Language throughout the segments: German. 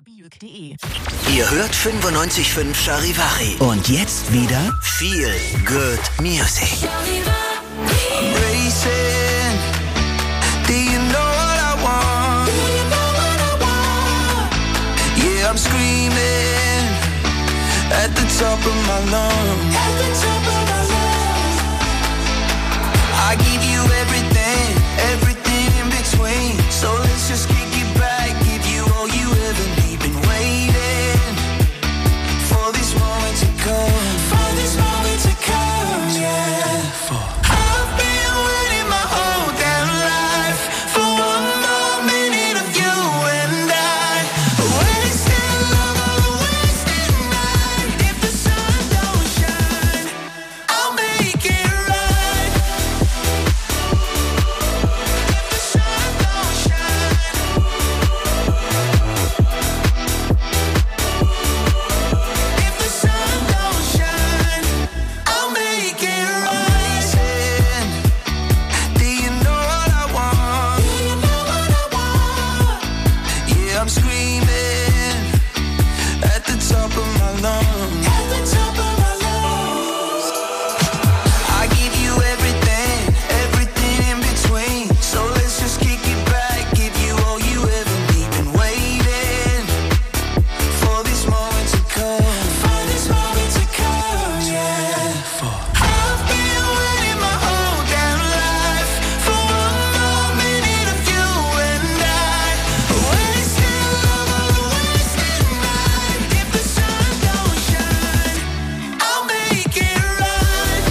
biök.de. Ihr hört 95.5 Charivari. Und jetzt wieder Feel Good Music. I'm racing. Do you know what I want? Yeah, I'm screaming at the top of my lungs. I give you everything, everything in between. So let's just kick it back, give you all you ever need. Been waiting for this moment to come. For this moment to come, yeah. I've been waiting my whole damn life for one more minute of you and I. Wasting love on a wasted night. If the sun don't shine, I'll make it right. If the sun don't shine, if the sun don't shine, I'll make it right. Do you know what I want? Yeah, I'm screaming at the top of my lungs. I give you everything, everything in between. So let's just kick it back, give you all you ever need. Been waiting for this moment to come. For this moment to come, yeah. I've been waiting my whole damn life for one more minute of you and I. Wasting love on a wasted night. If the sun don't shine, I'll make it right.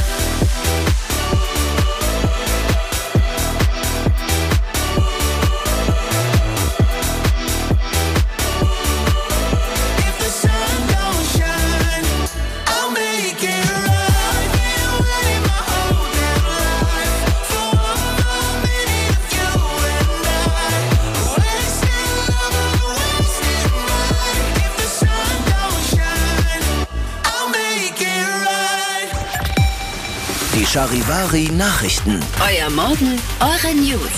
If the sun don't shine, I'll make it right. Been waiting my whole damn life for one more minute of you and I. Wasting love on a wasted night. If the sun don't shine, I'll make it right. Die Charivari Nachrichten. Euer Morgen, eure News.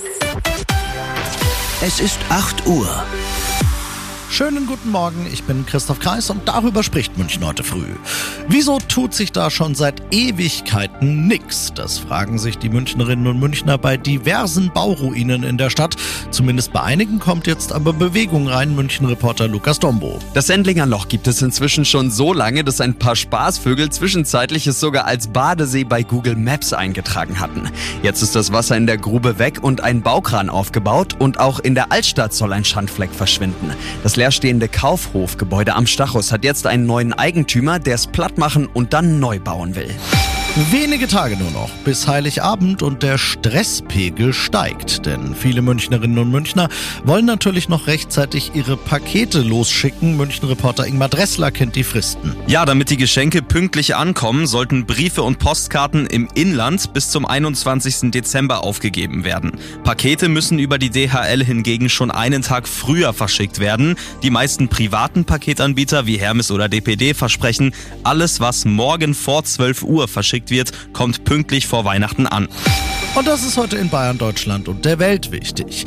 Es ist 8 Uhr. Schönen guten Morgen, ich bin Christoph Kreis und darüber spricht München heute früh. Wieso tut sich da schon seit Ewigkeiten nix? Das fragen sich die Münchnerinnen und Münchner bei diversen Bauruinen in der Stadt. Zumindest bei einigen kommt jetzt aber Bewegung rein, München-Reporter Lukas Dombo. Das Sendlinger Loch gibt es inzwischen schon so lange, dass ein paar Spaßvögel zwischenzeitlich es sogar als Badesee bei Google Maps eingetragen hatten. Jetzt ist das Wasser in der Grube weg und ein Baukran aufgebaut und auch in der Altstadt soll ein Schandfleck verschwinden. Das leerstehende Kaufhofgebäude am Stachus hat jetzt einen neuen Eigentümer, der es platt machen und dann neu bauen will. Wenige Tage nur noch bis Heiligabend und der Stresspegel steigt, denn viele Münchnerinnen und Münchner wollen natürlich noch rechtzeitig ihre Pakete losschicken. München-Reporter Ingmar Dressler kennt die Fristen. Ja, damit die Geschenke pünktlich ankommen, sollten Briefe und Postkarten im Inland bis zum 21. Dezember aufgegeben werden. Pakete müssen über die DHL hingegen schon einen Tag früher verschickt werden. Die meisten privaten Paketanbieter wie Hermes oder DPD versprechen, alles was morgen vor 12 Uhr verschickt wird, kommt pünktlich vor Weihnachten an. Und das ist heute in Bayern, Deutschland und der Welt wichtig.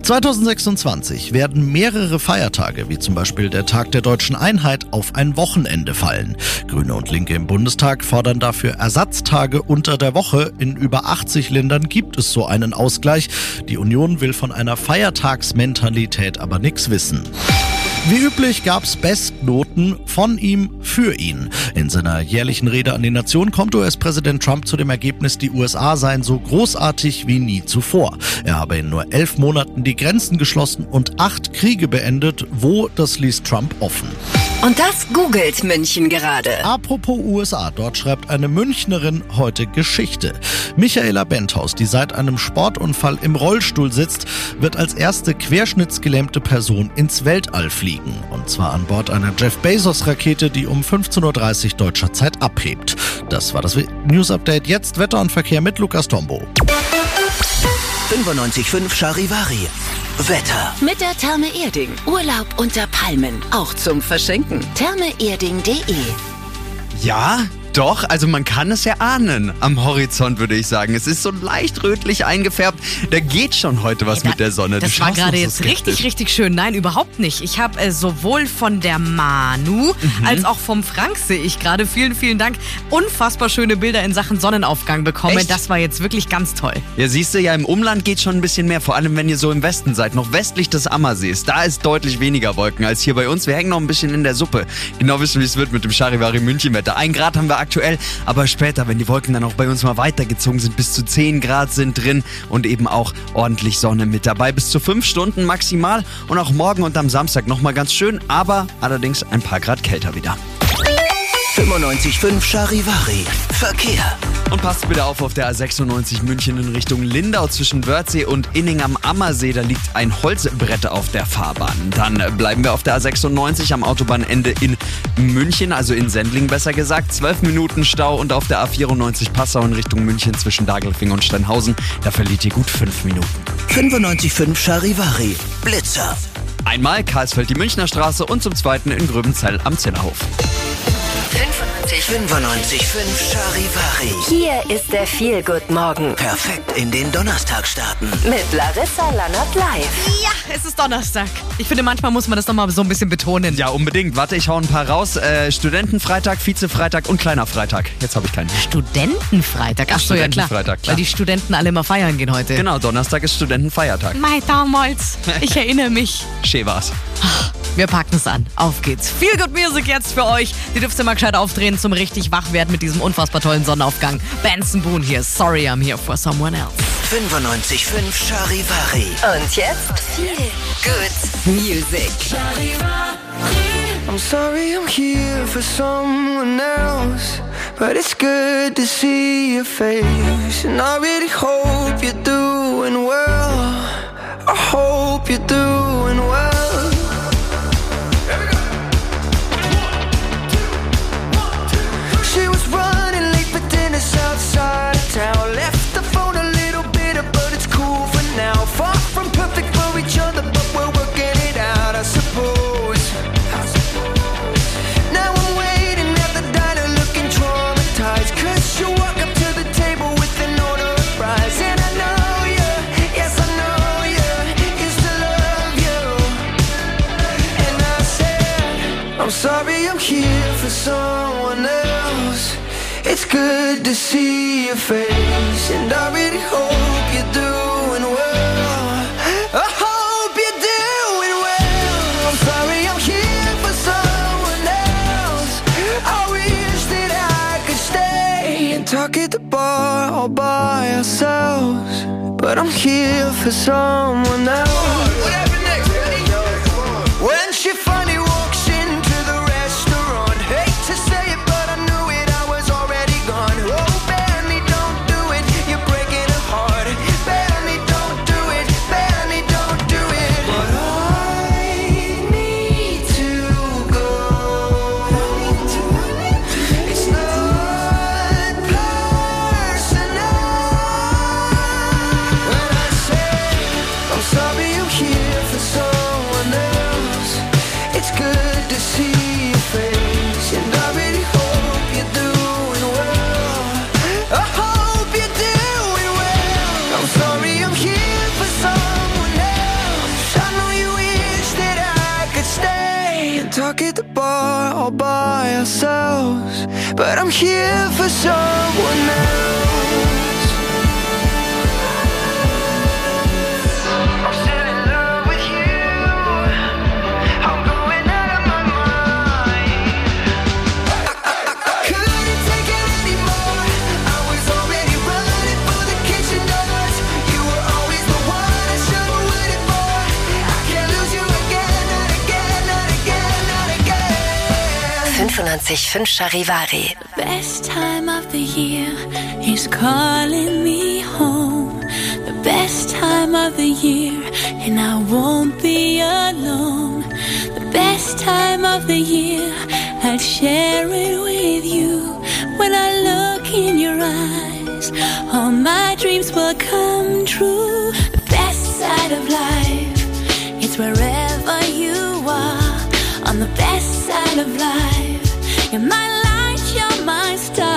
2026 werden mehrere Feiertage, wie zum Beispiel der Tag der Deutschen Einheit, auf ein Wochenende fallen. Grüne und Linke im Bundestag fordern dafür Ersatztage unter der Woche. In über 80 Ländern gibt es so einen Ausgleich. Die Union will von einer Feiertagsmentalität aber nichts wissen. Wie üblich gab's Bestnoten von ihm für ihn. In seiner jährlichen Rede an die Nation kommt US-Präsident Trump zu dem Ergebnis, die USA seien so großartig wie nie zuvor. Er habe in nur 11 Monaten die Grenzen geschlossen und 8 Kriege beendet. Wo, das ließ Trump offen. Und das googelt München gerade. Apropos USA, dort schreibt eine Münchnerin heute Geschichte. Michaela Benthaus, die seit einem Sportunfall im Rollstuhl sitzt, wird als erste querschnittsgelähmte Person ins Weltall fliegen. Und zwar an Bord einer Jeff Bezos-Rakete, die um 15.30 Uhr deutscher Zeit abhebt. Das war das News-Update. Jetzt Wetter und Verkehr mit Lukas Dombo. 95.5 Charivari. Wetter. Mit der Therme Erding. Urlaub unter Palmen. Auch zum Verschenken. thermeerding.de. Ja, Doch, also man kann es ja ahnen am Horizont, würde ich sagen. Es ist so leicht rötlich eingefärbt. Da geht schon heute was mit der Sonne. Das war gerade jetzt richtig schön. Nein, überhaupt nicht. Ich habe sowohl von der Manu als auch vom Frank, sehe ich gerade, vielen Dank, unfassbar schöne Bilder in Sachen Sonnenaufgang bekommen. Echt? Das war jetzt wirklich ganz toll. Ja, siehst du, ja, im Umland geht schon ein bisschen mehr. Vor allem, wenn ihr so im Westen seid, noch westlich des Ammersees. Da ist deutlich weniger Wolken als hier bei uns. Wir hängen noch ein bisschen in der Suppe. Genau wissen, wie es wird mit dem Charivari München-Wetter. 1 Grad haben wir aktuell, aber später, wenn die Wolken dann auch bei uns mal weitergezogen sind, bis zu 10 Grad sind drin und eben auch ordentlich Sonne mit dabei. Bis zu 5 Stunden maximal und auch morgen und am Samstag nochmal ganz schön, aber allerdings ein paar Grad kälter wieder. 95.5 Charivari. Verkehr. Und passt bitte auf der A96 München in Richtung Lindau zwischen Wörthsee und Inning am Ammersee. Da liegt ein Holzbrett auf der Fahrbahn. Dann bleiben wir auf der A96 am Autobahnende in München, also in Sendling besser gesagt. 12 Minuten Stau und auf der A94 Passau in Richtung München zwischen Daglfing und Steinhausen. Da verliert ihr gut 5 Minuten. 95.5 Charivari. Blitzer. Einmal Karlsfeld die Münchner Straße und zum zweiten in Gröbenzell am Zellerhof. 95.5 Charivari. Hier ist der Feel-Good-Morgen Perfekt in den Donnerstag starten. mit Larissa Lannert live. Ja, es ist Donnerstag. Ich finde, manchmal muss man das nochmal so ein bisschen betonen. Ja, unbedingt. Warte, ich hau ein paar raus. Studentenfreitag, Vizefreitag und kleiner Freitag. Jetzt habe ich keinen. Studentenfreitag. Ach so, ja klar. Studentenfreitag, klar. Weil die Studenten alle immer feiern gehen heute. Genau, Donnerstag ist Studentenfeiertag. Mai damals. Ich erinnere mich. Schön war's. Wir packen es an. Auf geht's. Feel Good Music jetzt für euch. Die dürft ihr mal gescheit aufdrehen zum richtig Wachwerden mit diesem unfassbar tollen Sonnenaufgang. Benson Boone hier. Sorry, I'm here for someone else. 95.5 Charivari. Und jetzt Feel Good Music. I'm sorry I'm here for someone else, but it's good to see your face. And I really hope you're doing well. I hope you're doing well. She was running late for dinner outside of town. Left the phone a little bitter, but it's cool for now. Far from perfect for each other, but we're working it out, I suppose. Now I'm waiting at the diner looking traumatized, 'cause you walk up to the table with an order of fries. And I know you, yes I know you, used to love you. And I said, I'm sorry I'm here for someone else. It's good to see your face, and I really hope you're doing well. I hope you're doing well. I'm sorry I'm here for someone else. I wish that I could stay and talk at the bar all by ourselves, but I'm here for someone else. When she finally walks into the restaurant, hate to say it, but I knew it, I was already gone. Oh, Benny, don't do it, you're breaking her heart. Benny, don't do it, Benny, don't do it. But I need to go. It's not personal. When I say I'm sorry I'm here for someone else, it's good to see your face, and I really hope you're doing well. I hope you're doing well. I'm sorry I'm here for someone else. I know you wish that I could stay and talk at the bar all by ourselves, but I'm here for someone else. I'm still in love with you. I'm going out of my mind. I couldn't take it anymore. I was already running for the kitchen doors. You were always the one I should have waited for. I can't lose you again, not again, not again, not again. 95.5 Charivari. Best time of the year is calling me home. The best time of the year, and I won't be alone. The best time of the year, I'll share it with you. When I look in your eyes, all my dreams will come true. The best side of life, it's wherever you are. On the best side of life, you're my light, you're my star.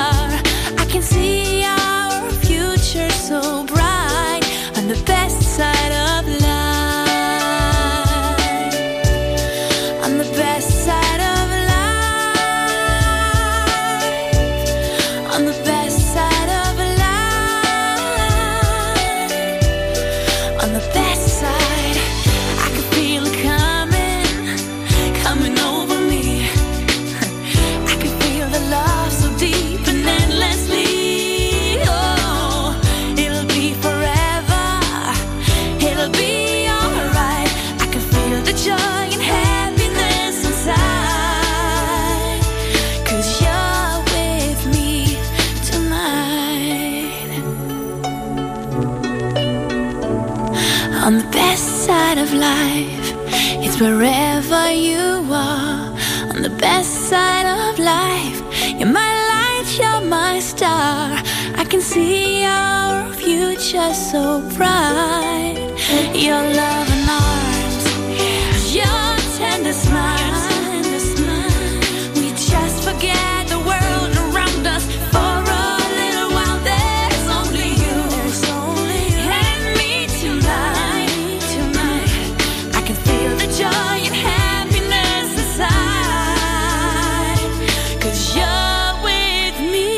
best side of life. On the best side of life. On the best side, I can feel it coming over me. I can feel the love so deep and endlessly. Oh, it'll be forever. It'll be alright. I can feel the joy and happiness inside. 'Cause you're with me tonight. On the best side of life, it's wherever you are. On the best side of life, you're my light, you're my star. I can see our future so bright. Your love and arms, your tender smile. We just forget the world around us for a little while. There's only you and me tonight. I can feel the joy and happiness inside. 'Cause you're with me.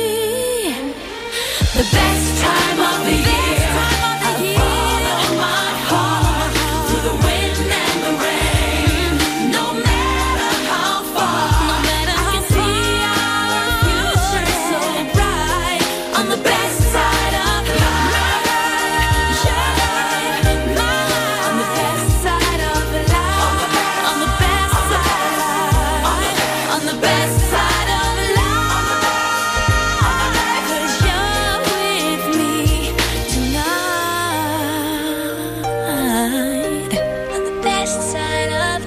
The best time of the year. I follow my heart through the wind and the rain. No matter how far, I can see our future so bright. On the best side of life. On the best side of life. On the best side. On the best side of life. 'Cause you're with me tonight. On the best side of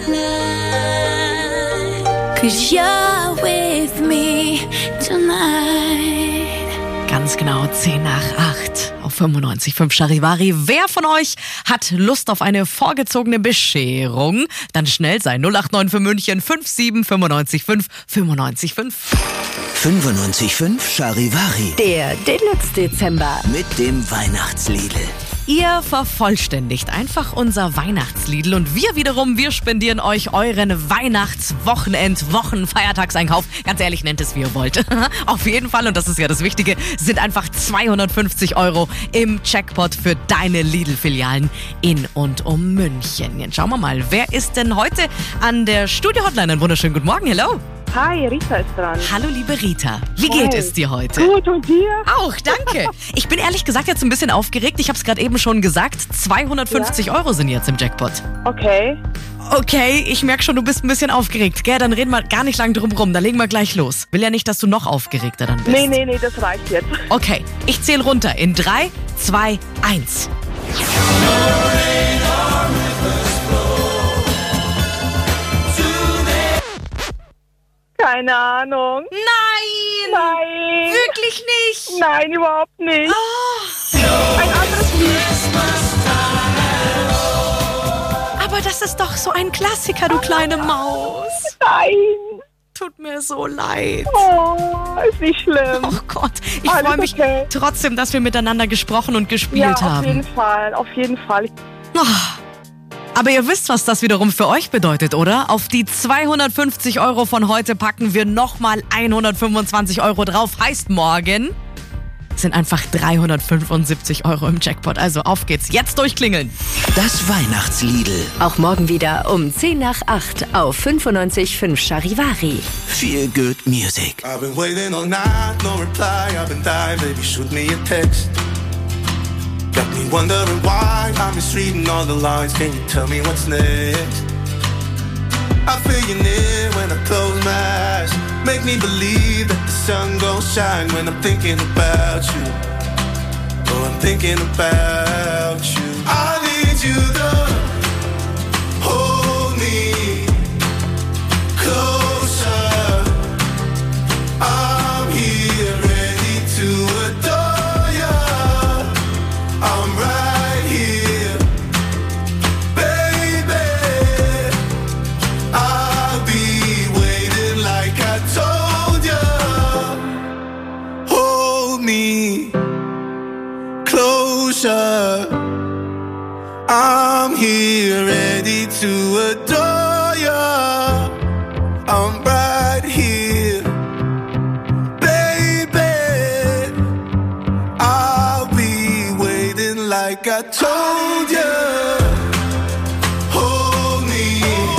life. 'Cause you're with me tonight. Ganz genau 10 nach 8 auf 95.5 Charivari. Wer von euch hat Lust auf eine vorgezogene Bescherung? Dann schnell sein. 089 für München 57 955 955. 95.5 Charivari. Der Deluxe-Dezember. Mit dem Weihnachtsliedl. Ihr vervollständigt einfach unser Weihnachtsliedl und wir wiederum, wir spendieren euch euren Weihnachtswochenend-Feiertagseinkauf. Ganz ehrlich, nennt es wie ihr wollt. Auf jeden Fall, und das ist ja das Wichtige, sind einfach 250 € im Jackpot für deine Lidl-Filialen in und um München. Jetzt schauen wir mal, wer ist denn heute an der Studio-Hotline? Einen wunderschönen guten Morgen, hello. Hi, Rita ist dran. Hallo liebe Rita, wie geht es dir heute? Gut, und dir? Auch, danke. Ich bin ehrlich gesagt jetzt ein bisschen aufgeregt. Ich habe es gerade eben schon gesagt. 250 € sind jetzt im Jackpot. Okay. Okay, ich merke schon, du bist ein bisschen aufgeregt. Gell, dann reden wir gar nicht lang drum rum. Dann legen wir gleich los. Will ja nicht, dass du noch aufgeregter dann bist. Nee, das reicht jetzt. Okay, ich zähle runter in 3, 2, 1. Keine Ahnung. Nein! Nein. Wirklich nicht? Nein, überhaupt nicht. Ein anderes Lied. Aber das ist doch so ein Klassiker, du kleine Maus. Nein. Tut mir so leid. Oh, ist nicht schlimm. Oh Gott, ich Alles freue mich okay. trotzdem, dass wir miteinander gesprochen und gespielt Ja, haben. auf jeden Fall. Oh. Aber ihr wisst, was das wiederum für euch bedeutet, oder? Auf die 250 € von heute packen wir nochmal 125 € drauf. Heißt, morgen sind einfach 375 € im Jackpot. Also auf geht's. Jetzt durchklingeln. Das Weihnachtsliedl. Auch morgen wieder um 10 nach 8 auf 95.5 Charivari. Feel good music. I've been waiting all night, no reply. I've been dying, baby, shoot me a text. Got me wondering why I'm misreading all the lines. Can you tell me what's next? I feel you near when I close my eyes. Make me believe that the sun gon' shine when I'm thinking about you. Oh, I'm thinking about you. I need you to hold me closer. I'm here ready to adore you. I'm right here, baby. I'll be waiting like I told you. Hold me closer. I'm here ready to adore you. I'm right here. Baby, I'll be waiting like I told you. Hold me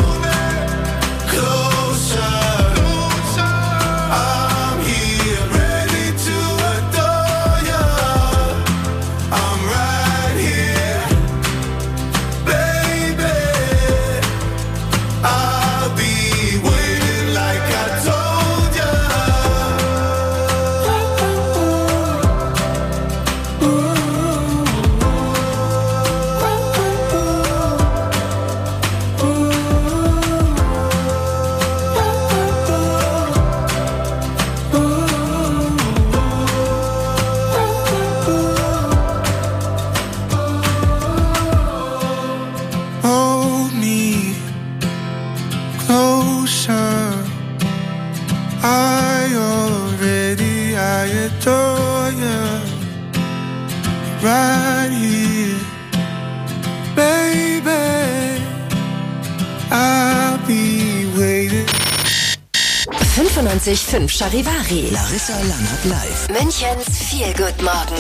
closer. I'm here ready to adore you. I'm right here. Baby, I'll be waiting like I told you. Hold me closer. I adore you. Right here, baby. I'll be waiting. 95.5 Charivari. Larissa Lannert live. Münchens Feel Good Morgen.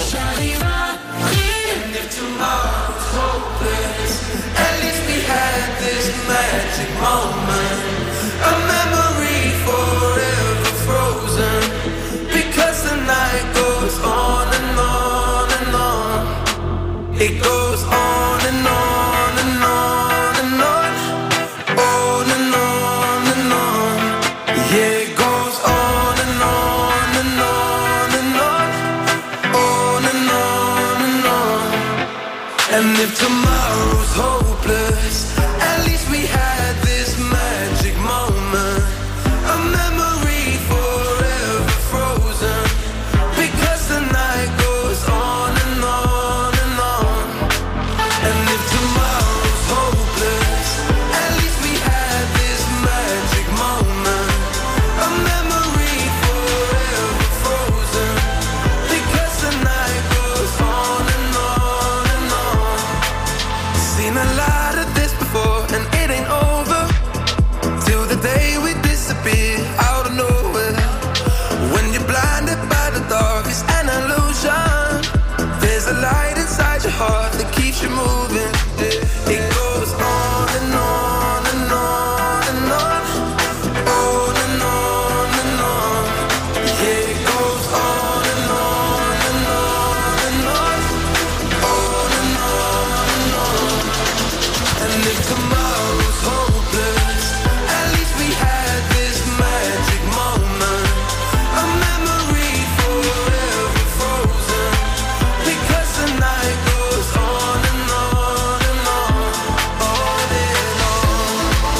At least we had this magic moment, a memory forever frozen. Because the night goes on and on and on. It goes on and on and on and on. On and on and on. Yeah, it goes on and on and on and on. On and on and on. And if tomorrow's hopeless, at least we had this magic moment, a memory forever frozen. Because the night goes on and on and on. And if tomorrow's hopeless, at least we had this magic moment, a memory forever frozen. Because the night goes on and on and on. Seen a lot of this before, and it ain't over till the day we disappear out of nowhere. When you're blinded by the dark, it's an illusion. There's a light inside your heart that keeps you moving. It goes on and on and on and on. On and on and on. Yeah, it goes on and on and on and on. On and on and on. And if tomorrow's hopeless, at least we had this magic moment, a memory forever frozen. Because the night goes on and on and on, on and on.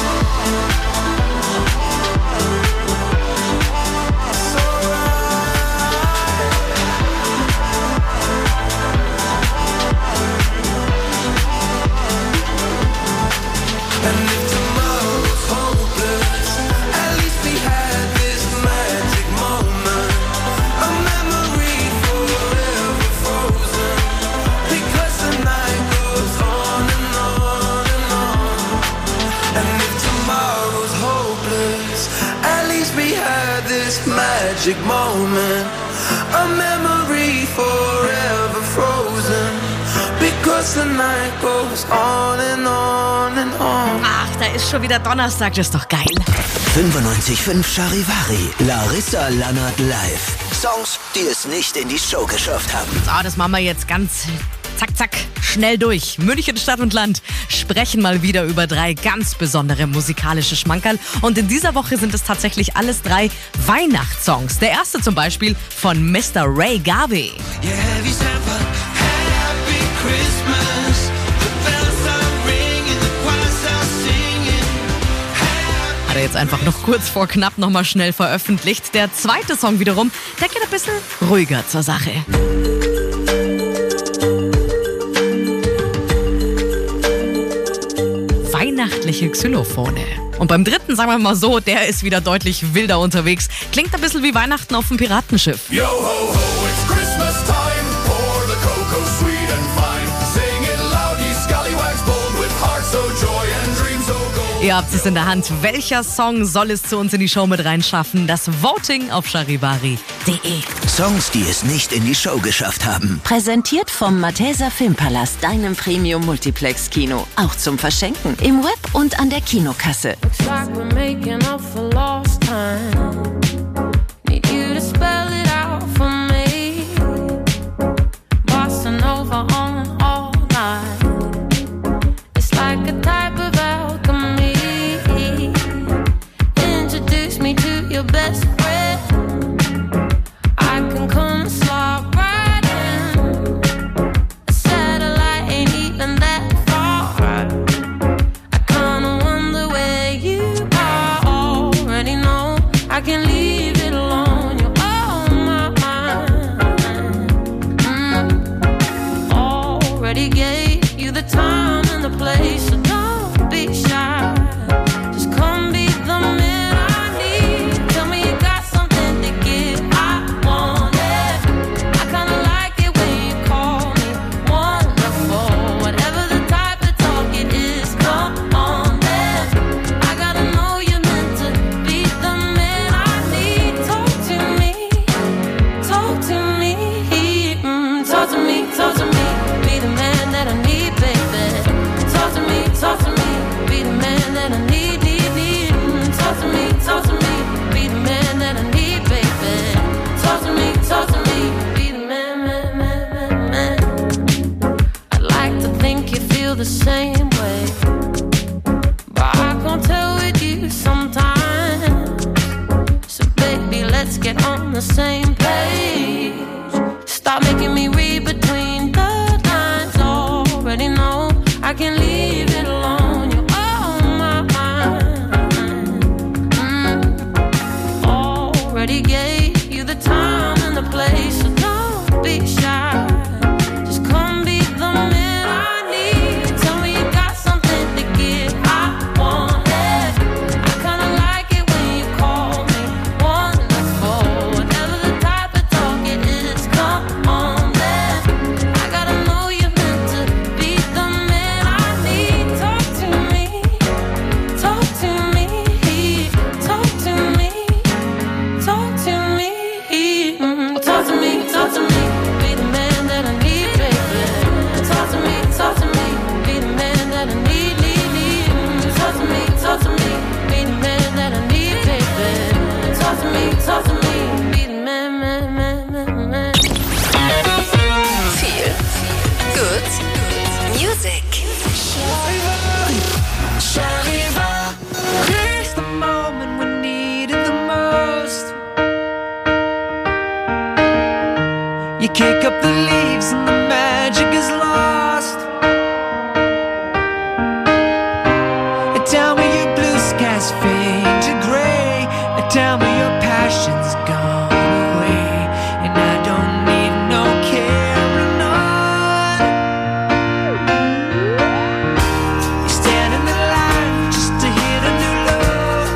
It's alright. And if tomorrow's hopeless, at least we had this magic moment, a memory forever frozen. Because the night goes on and on and on. And if tomorrow's hopeless, at least we had this magic moment, a memory forever frozen. Because the night goes on and on and on. Ach, da ist schon wieder Donnerstag, das ist doch geil. 95.5 Charivari. Larissa Lannert live. Songs, die es nicht in die Show geschafft haben. So, das machen wir jetzt ganz zack, zack, schnell durch. München, Stadt und Land sprechen mal wieder über 3 ganz besondere musikalische Schmankerl. Und in dieser Woche sind es tatsächlich alles 3 Weihnachtssongs. Der erste zum Beispiel von Mr. Ray Garvey. Yeah, have you ever happy Christmas? The bells are ringing, the choirs are singing. Hat er jetzt einfach noch kurz vor knapp nochmal schnell veröffentlicht. Der zweite Song wiederum, der geht ein bisschen ruhiger zur Sache. Weihnachtliche Xylophone. Und beim dritten, sagen wir mal so, der ist wieder deutlich wilder unterwegs. Klingt ein bisschen wie Weihnachten auf dem Piratenschiff. Yo ho ho, it's Christmas time. Pour the cocoa sweet and fine. Sing it loud, ye scallywags bold, with hearts so joy and dreams so gold. Ihr habt es in der Hand. Welcher Song soll es zu uns in die Show mit reinschaffen? Das Voting auf charivari.de. Songs, die es nicht in die Show geschafft haben. Präsentiert vom Malteser Filmpalast, deinem Premium-Multiplex-Kino. Auch zum Verschenken im Web und an der Kinokasse. Looks like we're making up for lost time. Need you to spell it out for me. Bossing over on all night. It's like a type of alchemy. Introduce me to your best friend. I can come slide right in. A satellite ain't even that far. I kinda wonder where you are. Already know I can leave it alone. You're on my mind. Already gave you the time and the place, so don't be shy. Just come be the man I need. Tell me you got something to give. I want it. I kinda like it when you call me wonderful. Whatever the type of talk it is, come on then. I gotta know you're meant to be the man I need. Talk to me, talk to me, talk to me, talk to me. Be the man that I need, baby. Talk to me, be the man that I need, need. Talk to me, be the man that I need, baby. Talk to me, be the man. I'd like to think you feel the same way, but I can't tell with you sometimes. So baby, let's get on the same page. Stop making me read between the lines. Already know I can leave it alone. You're on my mind. Already gave you the time and the place, so don't be shy. Just come be the man I need. Tell me you got something to give. I want it. I kinda like it when you call me wonderful. Whatever the type of talk it is, come on then. I gotta know you're meant to be the man I need. Talk to me, talk to me, talk to me, talk to me, talk to me, talk to me. Be the man that I need, baby. Talk to me, be the man that I need, need. Talk to me, be the man that I need, baby. Talk to me, be the man. Feel good music. Here's the moment we needed the most. You kick up the leaves and the magic is lost. Tell me your blue skies fade to gray. Tell me your passion's gone away, and I don't need no carrying on. You stand in the line just to hit a new low.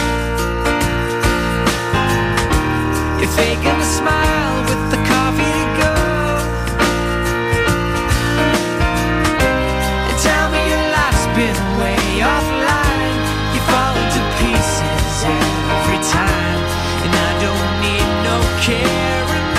You're faking a smile with the coffee to go. And tell me your life's been way offline. You fall to pieces every time, and I don't need no carrying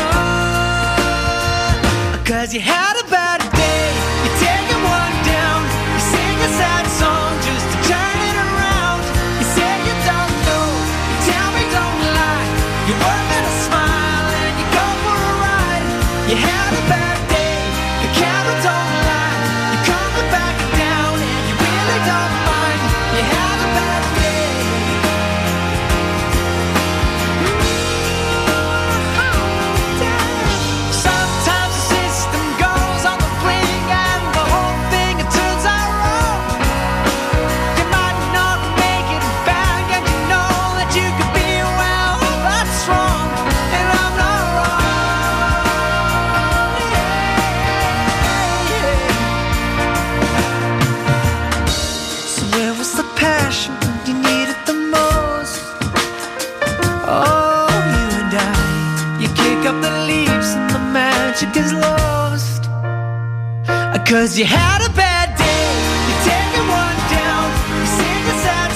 on. 'Cause you had a bad day, you're taking one down. You sing a sad song just to turn it around. You say you don't know, you tell me don't lie. You're working a smile and you go for a ride. You had a bad day, the camera don't lie. You're coming back down and you really don't mind. You had a bad day. Sometimes the system goes on the blink and the whole thing it turns out wrong. You might not make it back and you know that you could be well, that's wrong, and I'm not wrong. So where was the passion when you needed the most? Oh, you and I, you kick up the leaves and the magic is lost. 'Cause you had a bad day, you're taking one down. You sing a sad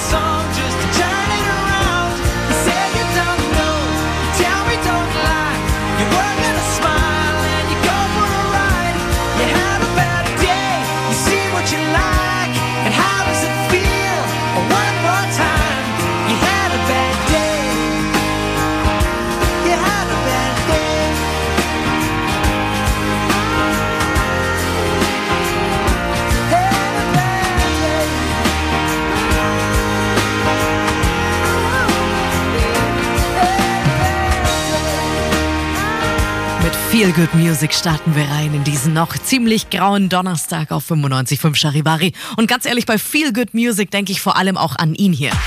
Feel Good Music starten wir rein in diesen noch ziemlich grauen Donnerstag auf 95.5 Charivari. Und ganz ehrlich, bei Feel Good Music denke ich vor allem auch an ihn hier.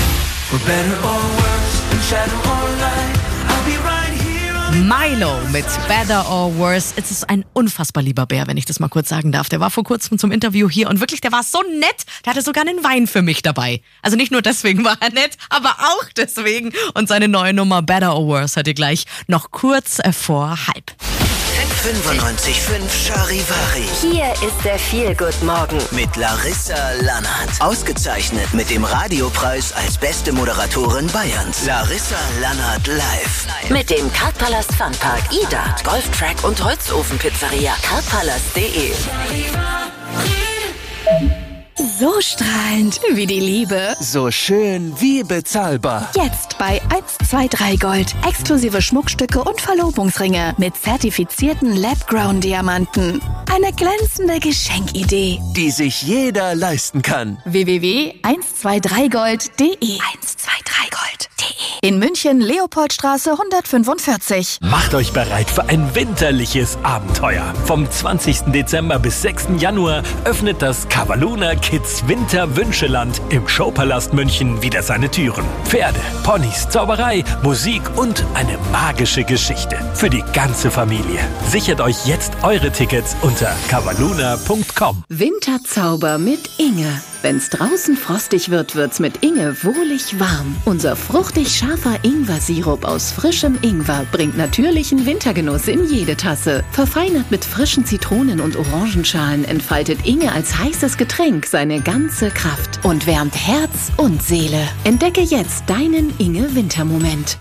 Milo mit Better or Worse. Es ist ein unfassbar lieber Bär, wenn ich das mal kurz sagen darf. Der war vor kurzem zum Interview hier und wirklich, der war so nett. Der hatte sogar einen Wein für mich dabei. Also nicht nur deswegen war er nett, aber auch deswegen. Und seine neue Nummer Better or Worse hört ihr gleich noch kurz vor 12:30. 95.5 Charivari. Hier ist der Feel Good Morgen. Mit Larissa Lannert. Ausgezeichnet mit dem Radiopreis als beste Moderatorin Bayerns. Larissa Lannert live. Mit dem Kartpalast Funpark, Ida, Golftrack und Holzofenpizzeria. Kartpalast.de. So strahlend wie die Liebe. So schön wie bezahlbar. Jetzt bei 123 Gold. Exklusive Schmuckstücke und Verlobungsringe mit zertifizierten Lab-Grown-Diamanten. Eine glänzende Geschenkidee, die sich jeder leisten kann. www.123gold.de 123gold.de In München, Leopoldstraße 145. Macht euch bereit für ein winterliches Abenteuer. Vom 20. Dezember bis 6. Januar öffnet das Cavaluna Kids Winter-Wünscheland im Showpalast München wieder seine Türen. Pferde, Ponys, Zauberei, Musik und eine magische Geschichte für die ganze Familie. Sichert euch jetzt eure Tickets unter cavaluna.com. Winterzauber mit Inge. Wenn's draußen frostig wird, wird's mit Inge wohlig warm. Unser fruchtig scharfer Ingwer-Sirup aus frischem Ingwer bringt natürlichen Wintergenuss in jede Tasse. Verfeinert mit frischen Zitronen- und Orangenschalen entfaltet Inge als heißes Getränk seine ganze Kraft und wärmt Herz und Seele. Entdecke jetzt deinen Inge-Wintermoment.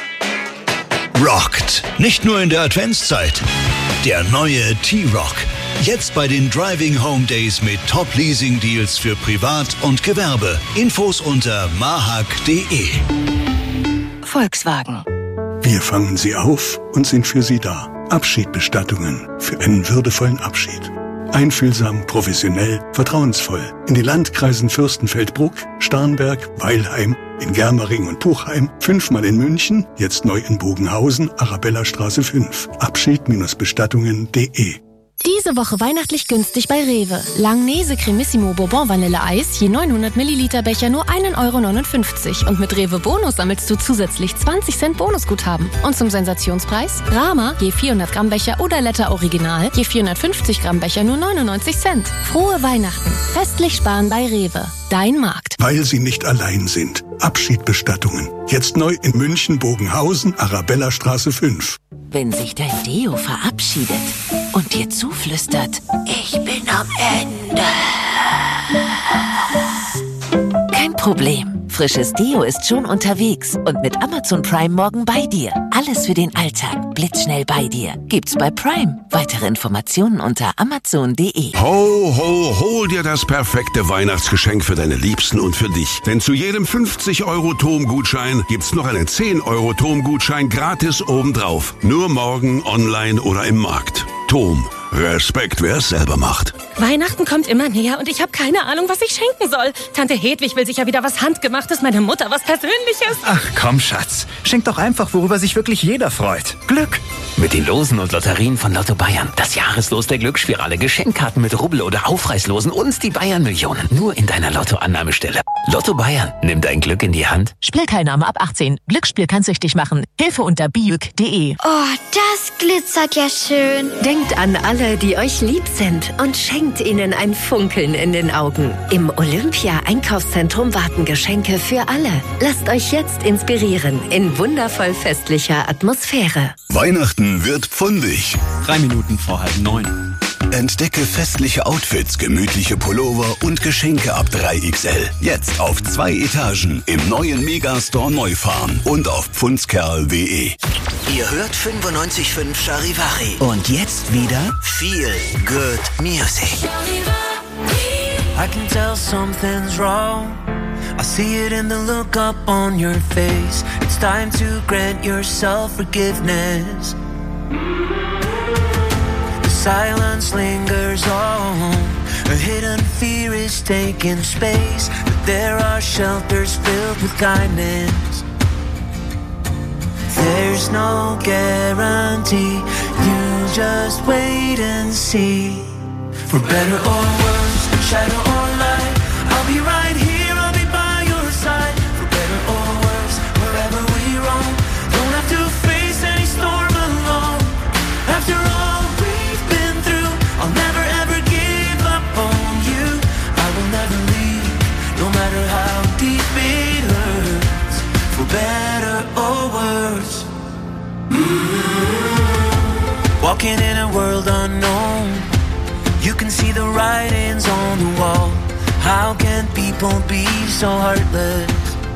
Rockt. Nicht nur in der Adventszeit. Der neue T-Rock. Jetzt bei den Driving Home Days mit Top-Leasing-Deals für Privat und Gewerbe. Infos unter mahag.de. Volkswagen. Wir fangen Sie auf und sind für Sie da. Abschiedbestattungen für einen würdevollen Abschied. Einfühlsam, professionell, vertrauensvoll. In den Landkreisen Fürstenfeldbruck, Starnberg, Weilheim, in Germering und Puchheim, 5-mal in München, jetzt neu in Bogenhausen, Arabellastraße 5. Abschied-bestattungen.de. Diese Woche weihnachtlich günstig bei Rewe. Langnese Cremissimo Bourbon Vanilleeis, je 900 Milliliter Becher nur 1,59 € und mit Rewe Bonus sammelst du zusätzlich 20 Cent Bonusguthaben. Und zum Sensationspreis? Rama, je 400 Gramm Becher oder Letter Original, je 450 Gramm Becher nur 99 Cent. Frohe Weihnachten. Festlich sparen bei Rewe. Dein Markt. Weil Sie nicht allein sind. Abschiedbestattungen. Jetzt neu in München, Bogenhausen, Arabellastraße 5. Wenn sich dein Deo verabschiedet und dir zuflüstert, ich bin am Ende. Kein Problem. Frisches Deo ist schon unterwegs und mit Amazon Prime morgen bei dir. Alles für den Alltag, blitzschnell bei dir. Gibt's bei Prime. Weitere Informationen unter amazon.de. Ho, ho, hol dir das perfekte Weihnachtsgeschenk für deine Liebsten und für dich. Denn zu jedem 50-Euro-TOM-Gutschein gibt's noch einen 10-Euro-TOM-Gutschein gratis obendrauf. Nur morgen online oder im Markt. TOM. Respekt, wer es selber macht. Weihnachten kommt immer näher und ich habe keine Ahnung, was ich schenken soll. Tante Hedwig will sicher wieder was Handgemachtes, meine Mutter was Persönliches. Ach komm, Schatz. Schenk doch einfach, worüber sich wirklich jeder freut. Glück. Mit den Losen und Lotterien von Lotto Bayern. Das Jahreslos der Glücksspirale. Geschenkkarten mit Rubbel- oder Aufreißlosen und die Bayern-Millionen. Nur in deiner Lotto-Annahmestelle. Lotto Bayern. Nimm dein Glück in die Hand. Spielteilnahme ab 18. Glücksspiel kann süchtig machen. Hilfe unter biuk.de. Oh, das glitzert ja schön. Denkt an alle, die euch lieb sind und schenkt ihnen ein Funkeln in den Augen. Im Olympia-Einkaufszentrum warten Geschenke für alle. Lasst euch jetzt inspirieren in wundervoll festlicher Atmosphäre. Weihnachten wird pfundig. 3 Minuten vor 8:30. Entdecke festliche Outfits, gemütliche Pullover und Geschenke ab 3XL. Jetzt auf 2 Etagen im neuen Megastore Neufahren und auf pfundskerl.de. Ihr hört 95.5 Charivari. Und jetzt wieder Feel Good Music. I can tell something's wrong. I see it in the look up on your face. It's time to grant yourself forgiveness. The silence lingers on. A hidden fear is taking space. But there are shelters filled with kindness. There's no guarantee you just wait and see. For better or worse, shadow or light, I'll be right here, I'll be by your side. For better or worse, wherever we roam, don't have to face any storm alone. After all we've been through, I'll never ever give up on you. I will never leave, no matter how deep it hurts. For better or worse. Walking in a world unknown, you can see the writings on the wall. How can people be so heartless?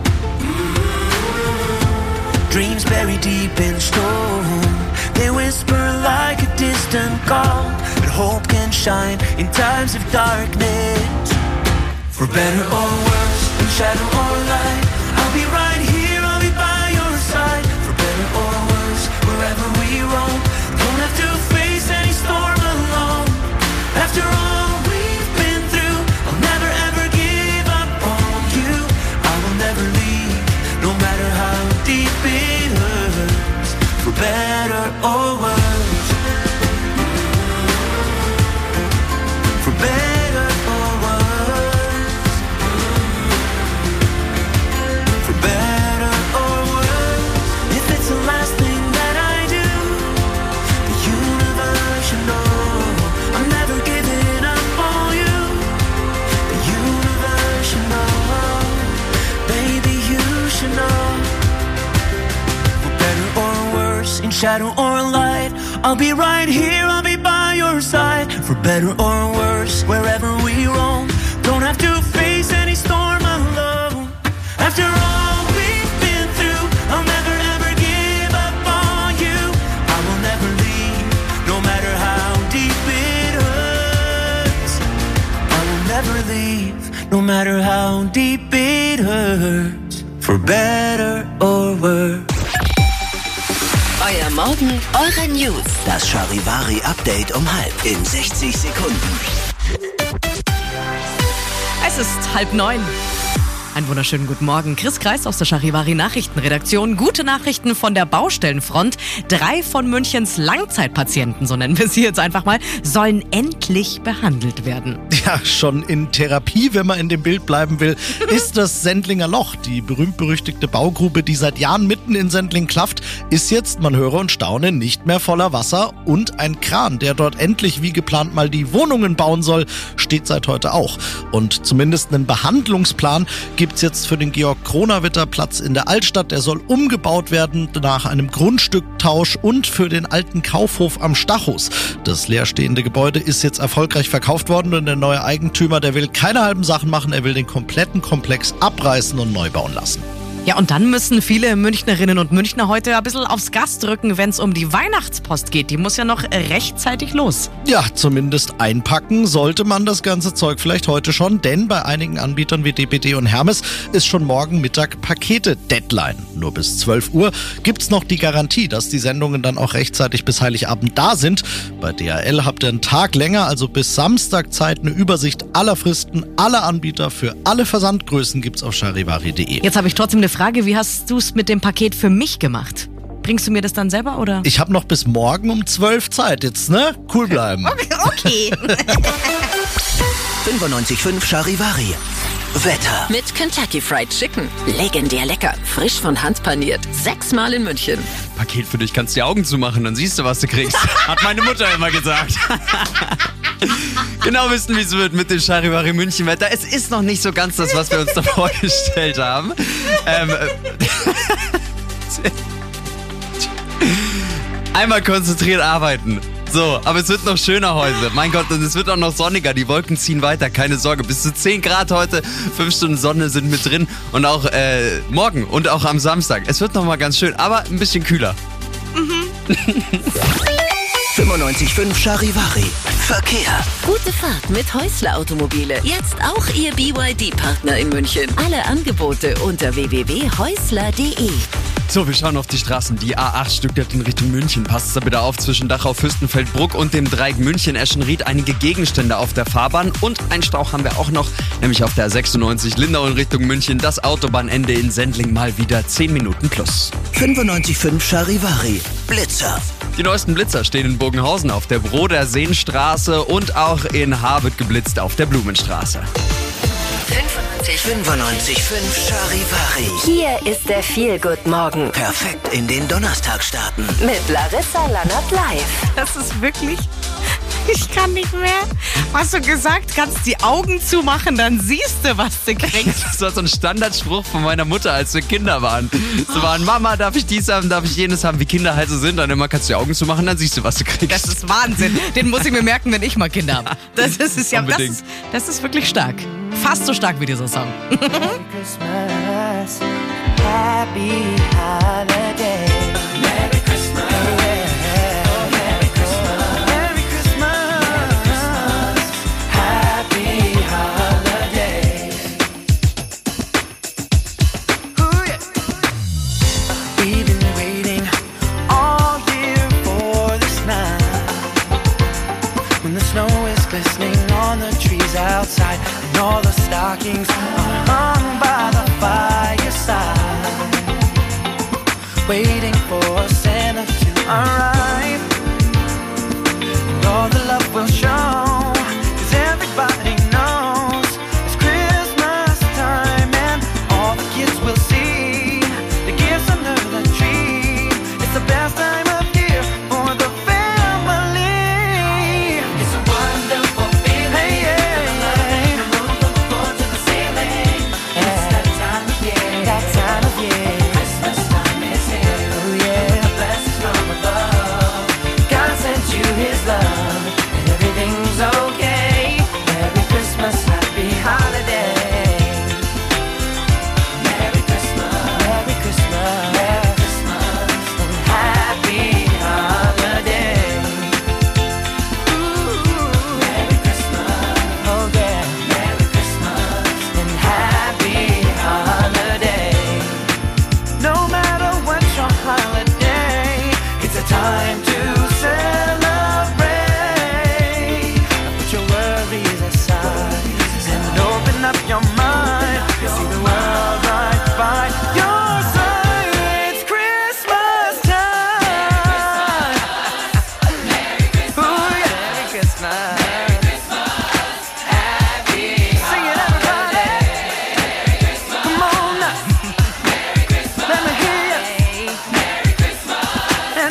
Dreams buried deep in stone, they whisper like a distant call. But hope can shine in times of darkness. For better or worse, in shadow or light, I'll be right here, I'll be by your side. For better or worse, wherever we roam, don't have to face any storm alone. After all we've been through, I'll never ever give up on you. I will never leave, no matter how deep it hurts. For better or worse. For better or worse. For better or worse. If it's the last thing that I do, the universe should know I'm never giving up on you. The universe should know, baby, you should know. For better or worse, in shadow or light, I'll be right here, I'll be by your side. For better or worse, wherever we roam, don't have to face any storm alone. After all we've been through, I'll never ever give up on you. I will never leave, no matter how deep it hurts. I will never leave, no matter how deep it hurts. For better or worse. Euer Morgen, eure News. Das Charivari-Update um 6:30 in 60 Sekunden. Es ist 8:30. Einen wunderschönen guten Morgen. Chris Kreis aus der Charivari Nachrichtenredaktion. Gute Nachrichten von der Baustellenfront. 3 von Münchens Langzeitpatienten, so nennen wir sie jetzt einfach mal, sollen endlich behandelt werden. Ja, schon in Therapie, wenn man in dem Bild bleiben will, ist das Sendlinger Loch. Die berühmt-berüchtigte Baugrube, die seit Jahren mitten in Sendling klafft, ist jetzt, man höre und staune, nicht mehr voller Wasser. Und ein Kran, der dort endlich wie geplant mal die Wohnungen bauen soll, steht seit heute auch. Und zumindest einen Behandlungsplan gibt es jetzt für den Georg-Kronawitter-Platz in der Altstadt. Der soll umgebaut werden nach einem Grundstücktausch und für den alten Kaufhof am Stachus. Das leerstehende Gebäude ist jetzt erfolgreich verkauft worden und der neue Eigentümer, der will keine halben Sachen machen, er will den kompletten Komplex abreißen und neu bauen lassen. Ja, und dann müssen viele Münchnerinnen und Münchner heute ein bisschen aufs Gas drücken, wenn es um die Weihnachtspost geht. Die muss ja noch rechtzeitig los. Ja, zumindest einpacken sollte man das ganze Zeug vielleicht heute schon, denn bei einigen Anbietern wie DPD und Hermes ist schon morgen Mittag Pakete-Deadline. Nur bis 12 Uhr gibt's noch die Garantie, dass die Sendungen dann auch rechtzeitig bis Heiligabend da sind. Bei DHL habt ihr einen Tag länger, also bis Samstag Zeit, eine Übersicht aller Fristen, aller Anbieter für alle Versandgrößen gibt's auf charivari.de. Jetzt habe ich trotzdem eine Frage, wie hast du es mit dem Paket für mich gemacht? Bringst du mir das dann selber, oder? Ich habe noch bis morgen um 12 Zeit jetzt, ne? Cool bleiben. Okay. 95.5 Charivari. Wetter. Mit Kentucky Fried Chicken. Legendär lecker, frisch von Hand paniert. 6-mal in München. Paket für dich, kannst die Augen zumachen, dann siehst du, was du kriegst. Hat meine Mutter immer gesagt. Genau wissen, wie es wird mit dem Charivari München Wetter. Es ist noch nicht so ganz das, was wir uns da vorgestellt haben. Einmal konzentriert arbeiten. So, aber es wird noch schöner heute. Mein Gott, und es wird auch noch sonniger. Die Wolken ziehen weiter, keine Sorge. Bis zu 10 Grad heute, 5 Stunden Sonne sind mit drin. Und auch morgen und auch am Samstag. Es wird noch mal ganz schön, aber ein bisschen kühler. 95.5 Charivari. Verkehr. Gute Fahrt mit Häusler Automobile. Jetzt auch Ihr BYD-Partner in München. Alle Angebote unter www.häusler.de. So, wir schauen auf die Straßen. Die A8 Stuttgart in Richtung München. Passt da bitte auf, zwischen Dachau, Fürstenfeldbruck und dem Dreieck München-Eschenried einige Gegenstände auf der Fahrbahn. Und einen Stau haben wir auch noch, nämlich auf der 96 Lindau in Richtung München. Das Autobahnende in Sendling mal wieder 10 Minuten plus. 95.5 Charivari. Blitzer. Die neuesten Blitzer stehen in Bogenhausen auf der Broder Seenstraße und auch in Haar wird geblitzt auf der Blumenstraße. 95.5 Charivari. Hier ist der Feel-Good-Morgen. Perfekt in den Donnerstag starten. Mit Larissa Lannert live. Das ist wirklich... Ich kann nicht mehr. Hast du gesagt, kannst die Augen zumachen, dann siehst du, was du kriegst. Das war so ein Standardspruch von meiner Mutter, als wir Kinder waren. So waren, Mama, darf ich dies haben, darf ich jenes haben, wie Kinder halt so sind. Dann immer kannst du die Augen zumachen, dann siehst du, was du kriegst. Das ist Wahnsinn. Den muss ich mir merken, wenn ich mal Kinder habe. Das ist ja, das ist wirklich stark. Fast so stark wie dieser Song. Merry Christmas, Happy Holiday. Merry Christmas, Merry Christmas, Merry Christmas, Happy Holiday. Ooh, yeah. We've been waiting all year for this night, when the snow is glistening on the trees outside. All the stockings are hung by the fireside, waiting for Santa to arrive. And all the love will show, 'cause everybody knows it's Christmas time, and all the kids will see the gifts under the tree. It's the best time of year for the family. It's a wonderful feeling. Hey, yeah. Time to celebrate. Put your worries aside and open up your mind. See the world right by your side. It's Christmas time. Merry Christmas. Ooh, yeah. Merry Christmas. Merry Christmas. Happy Sing it, everybody. Merry Christmas. Come on now. Merry Christmas. Let me hear you. Merry Christmas. And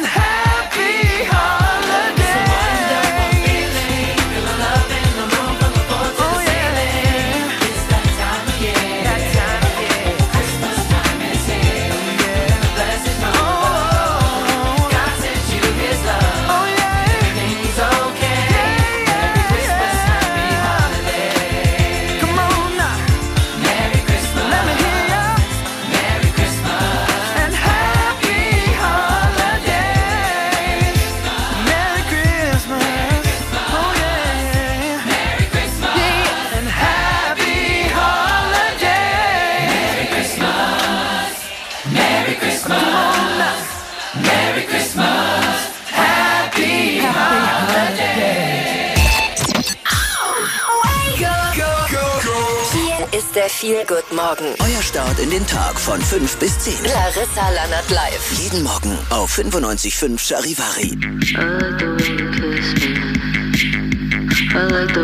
der Feel-Good-Morgen. Euer Start in den Tag von 5 bis 10. Larissa Lannert live. Jeden Morgen auf 95.5 Charivari. I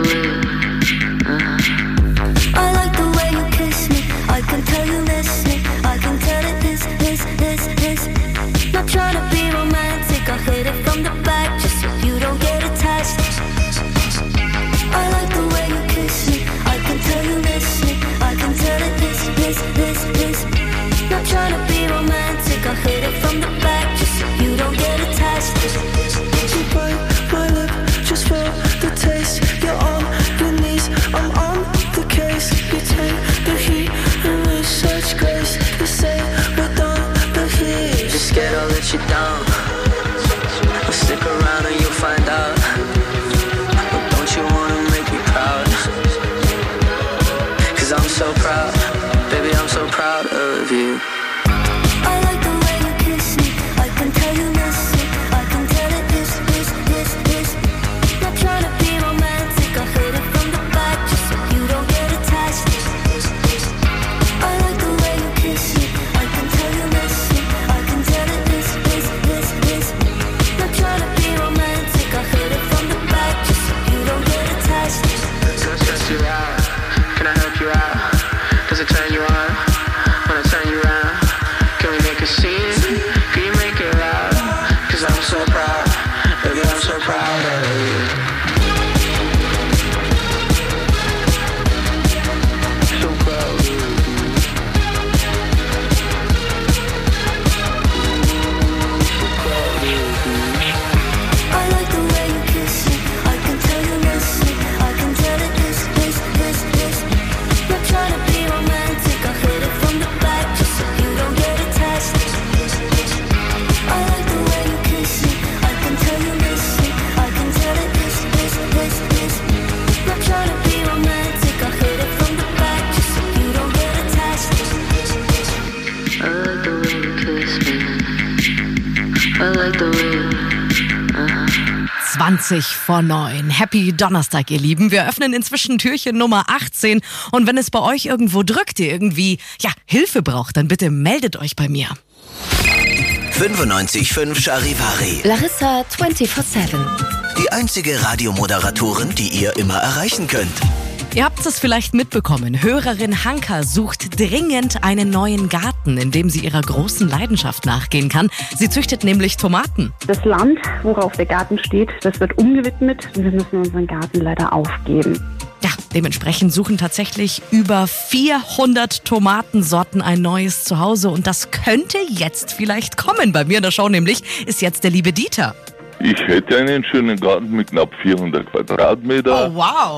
like the way you kiss me. I can tell you miss me. I can tell it is. Not trying to be romantic. I hit it from the back just so you don't get attached. I like the way you kiss me. I can tell you miss me. I can tell it is. Not trying to be romantic. I hit it from the back just so you don't get attached. You bite my lip just for the taste. You're on your knees, I'm on the case. You take the heat and with such grace. You say we're done, but he's just scared I'll let you down. Well, stick around and you'll find out. But don't you wanna make me proud? 'Cause I'm so proud, baby, I'm so proud of you. I like the way you make a scene? Can you make it loud? 'Cause I'm so proud, baby, I'm so proud of you. So proud of you. I like the way you kiss me. I can tell you miss me. I can tell it this. Not trying to be romantic. I hit it from the back just so you don't get attached. I like the way you kiss me. I can tell you miss me. I can tell it this. Not trying to be romantic. I hit it from the back just so you don't get attached. I like the way you kiss me. I like the way you 20 vor 9. Happy Donnerstag, ihr Lieben. Wir öffnen inzwischen Türchen Nummer 18. Und wenn es bei euch irgendwo drückt, ihr irgendwie Hilfe braucht, dann bitte meldet euch bei mir. 95.5 Charivari. Larissa 24/7. Die einzige Radiomoderatorin, die ihr immer erreichen könnt. Ihr habt es vielleicht mitbekommen. Hörerin Hanka sucht dringend einen neuen Garten, in dem sie ihrer großen Leidenschaft nachgehen kann. Sie züchtet nämlich Tomaten. Das Land, worauf der Garten steht, das wird umgewidmet und wir müssen unseren Garten leider aufgeben. Ja, dementsprechend suchen tatsächlich über 400 Tomatensorten ein neues Zuhause. Und das könnte jetzt vielleicht kommen. Bei mir in der Show nämlich ist jetzt der liebe Dieter. Ich hätte einen schönen Garten mit knapp 400 Quadratmeter. Oh,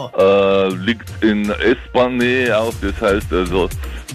wow. Liegt in S-Bahn-Nähe auch, das heißt also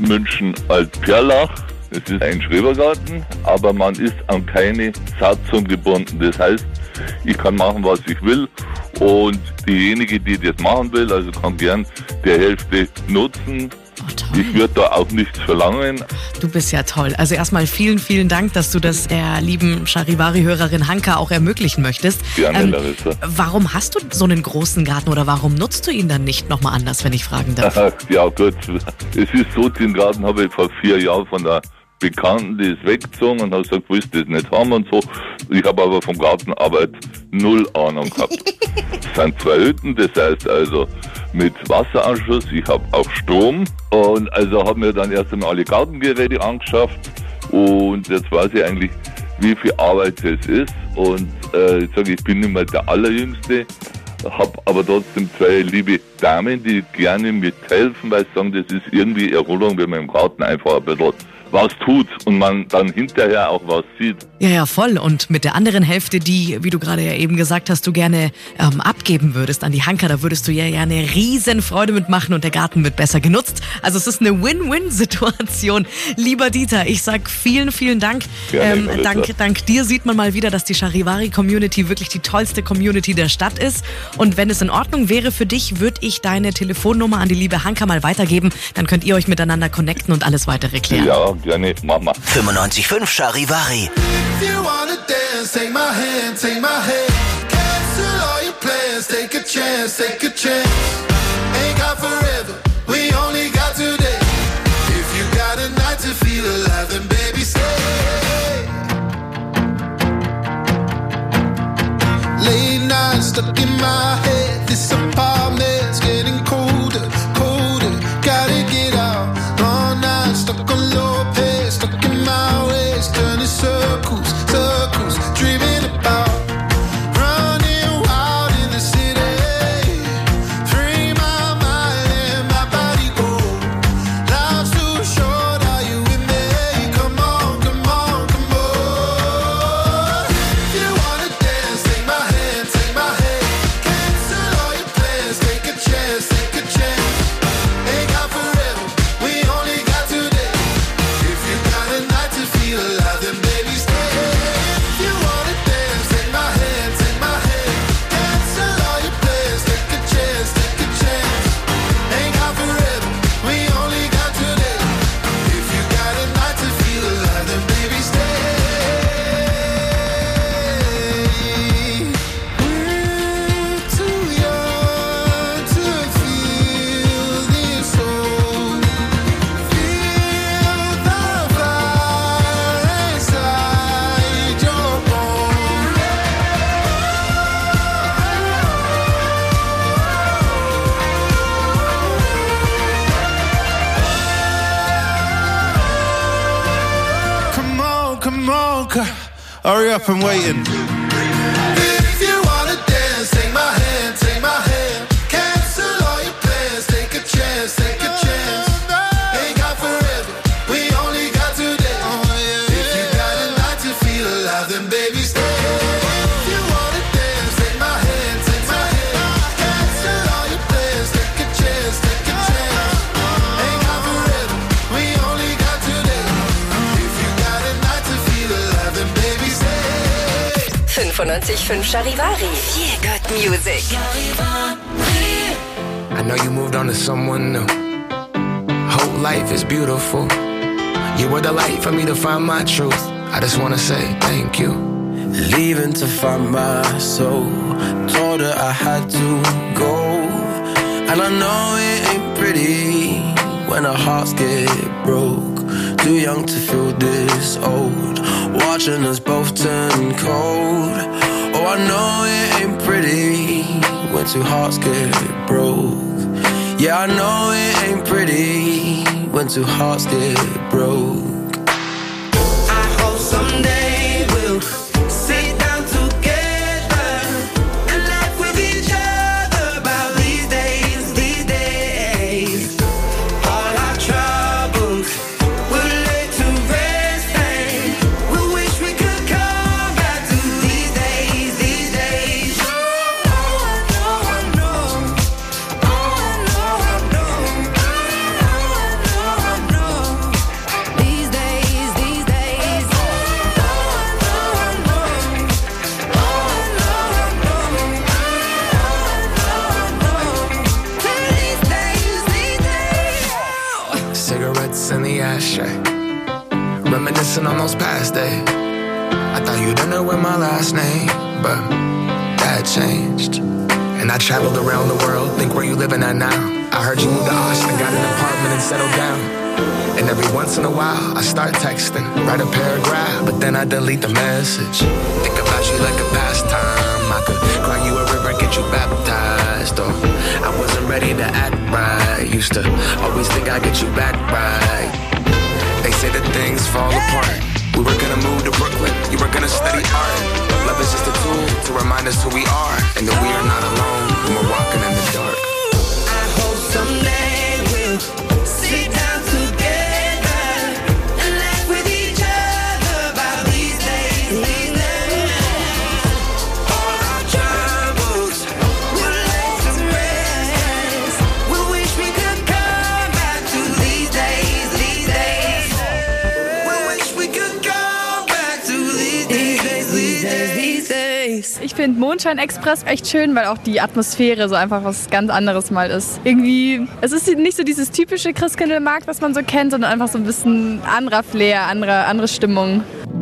München-Altperlach. Es ist ein Schrebergarten, aber man ist an keine Satzung gebunden. Das heißt, ich kann machen, was ich will und diejenige, die das machen will, also kann gern der Hälfte nutzen. Ich würde da auch nichts verlangen. Du bist ja toll. Also erstmal vielen, vielen Dank, dass du das der lieben Charivari-Hörerin Hanka auch ermöglichen möchtest. Gerne, Larissa. Warum hast du so einen großen Garten oder warum nutzt du ihn dann nicht nochmal anders, wenn ich fragen darf? Ja gut, es ist so, den Garten habe ich vor 4 Jahren von der Bekannten, die ist weggezogen und hat gesagt, willst du das nicht haben und so. Ich habe aber vom Gartenarbeit 0 Ahnung gehabt. Es sind 2 Hütten, das heißt also mit Wasseranschluss, ich habe auch Strom und also habe mir dann erst einmal alle Gartengeräte angeschafft und jetzt weiß ich eigentlich, wie viel Arbeit es ist und ich sage, ich bin nicht mehr der Allerjüngste, habe aber trotzdem 2 liebe Damen, die gerne mithelfen, weil sie sagen, das ist irgendwie Erholung, wenn man im Garten einfach ein bisschen was tut und man dann hinterher auch was sieht. Ja, voll. Und mit der anderen Hälfte, die, wie du gerade ja eben gesagt hast, du gerne abgeben würdest an die Hanka, da würdest du ja eine riesen Freude mitmachen und der Garten wird besser genutzt. Also es ist eine Win-Win-Situation. Lieber Dieter, ich sag vielen, vielen Dank. Dank dir sieht man mal wieder, dass die Charivari-Community wirklich die tollste Community der Stadt ist. Und wenn es in Ordnung wäre für dich, würde ich deine Telefonnummer an die liebe Hanka mal weitergeben. Dann könnt ihr euch miteinander connecten und alles weitere klären. Ja, gerne, Mama. 95.5 Charivari. If you wanna dance, take my hand, take my hand. Cancel all your plans, take a chance, take a chance. Ain't got forever, we only got today. If you got a night to feel alive, then baby stay. Late nights stuck in my head, this apartment's getting colder, colder. Gotta get out, long nights stuck on low pace, stuck in my ways, turning circles, circles, dreaming about running wild in the city. Free my mind and my body go. Life's too short, are you with me? Come on, come on, come on. If you wanna dance, take my hand, take my hand. Cancel all your plans. come on, hurry up, I'm waiting. If you wanna dance, take my hand, take my hand. Cancel all your plans, take a chance, take a chance. Ain't got forever, we only got today. If you got a night to feel alive, then baby stay. If you wanna dance, take my hand, take my hand. Cancel all your plans, take a chance, take a chance. Ain't got forever, we only got today. If you got a night to feel alive, then baby stay. 95.5 Charivari. Feel good music. I know you moved on to someone new. Whole life is beautiful. You were the light for me to find my truth. I just wanna say thank you. Leaving to find my soul. Told her I had to go. And I know it ain't pretty when our hearts get broke. Too young to feel this old. Watching us both turn cold. Oh, I know it ain't pretty when two hearts get broke. Yeah, I know it ain't pretty when two hearts get broke. I hope someday we'll sit down together and laugh with each other about these days, these days. All our troubles we'll lay to rest and we'll wish we could come back to these days, these days. These days, these days. Cigarettes in the ashtray, reminiscing on those past days. I thought you didn't know my last name, but that changed. And I traveled around the world, think where you living at now. I heard you moved to Austin, got an apartment and settled down. And every once in a while, I start texting, write a paragraph, but then I delete the message. Think about you like a pastime. I could cry you a river, get you baptized. Or I wasn't ready to act right. Used to always think I'd get you back right. They say that things fall apart. We were gonna move to Brooklyn, you were gonna study art. Love is just a tool to remind us who we are, and that we are not alone when we're walking in the dark. I hope someday we'll sit down together and laugh with each other about these days, these days. All our troubles we'll lay to rest. We wish we could come back to these days, these days. We wish we could come back to these days, these days, these days. Ich finde Mondschein-Express echt schön, weil auch die Atmosphäre so einfach was ganz anderes mal ist. Irgendwie, es ist nicht so dieses typische Christkindlmarkt, was man so kennt, sondern einfach so ein bisschen anderer Flair, andere Stimmung.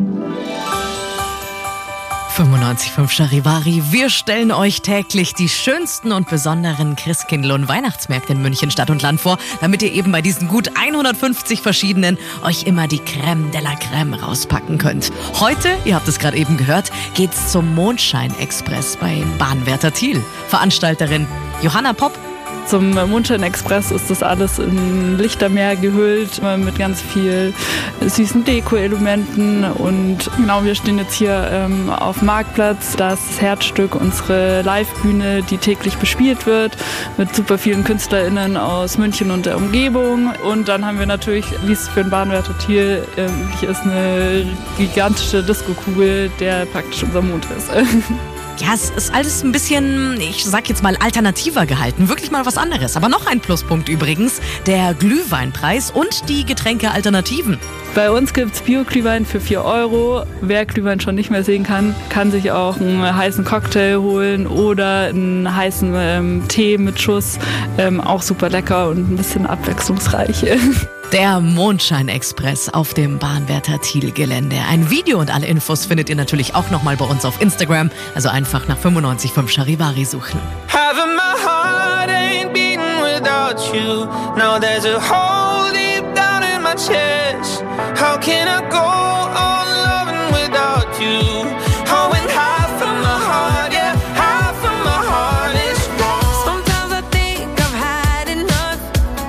95.5 Charivari. Wir stellen euch täglich die schönsten und besonderen Christkindl- und Weihnachtsmärkte in München Stadt und Land vor, damit ihr eben bei diesen gut 150 verschiedenen euch immer die Crème de la Crème rauspacken könnt. Heute, ihr habt es gerade eben gehört, geht's zum Mondschein-Express bei Bahnwärter Thiel. Veranstalterin Johanna Popp. Zum Mondschein-Express ist das alles in Lichtermeer gehüllt, mit ganz viel süßen Deko-Elementen. Und genau, wir stehen jetzt hier auf dem Marktplatz. Da ist das Herzstück, unsere Live-Bühne, die täglich bespielt wird, mit super vielen KünstlerInnen aus München und der Umgebung. Und dann haben wir natürlich, wie es für den Bahnwärter Thiel üblich ist, eine gigantische Disco-Kugel, der praktisch unser Mond ist. Ja, es ist alles ein bisschen, ich sag jetzt mal, alternativer gehalten. Wirklich mal was anderes. Aber noch ein Pluspunkt übrigens, der Glühweinpreis und die Getränkealternativen. Bei uns gibt's Bio-Glühwein für 4 €. Wer Glühwein schon nicht mehr sehen kann, kann sich auch einen heißen Cocktail holen oder einen heißen Tee mit Schuss. Auch super lecker und ein bisschen abwechslungsreich. Der Mondschein-Express auf dem Bahnwärter Thiel-Gelände. Ein Video und alle Infos findet ihr natürlich auch nochmal bei uns auf Instagram. Also einfach nach 95.5 Charivari suchen. Having my heart ain't beating without you. Now there's a hole deep down in my chest. How can I go on loving without you? Oh, and half of my heart, yeah, half of my heart is gone. Sometimes I think I've had enough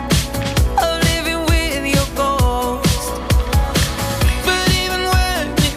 of living with your ghost. But even when you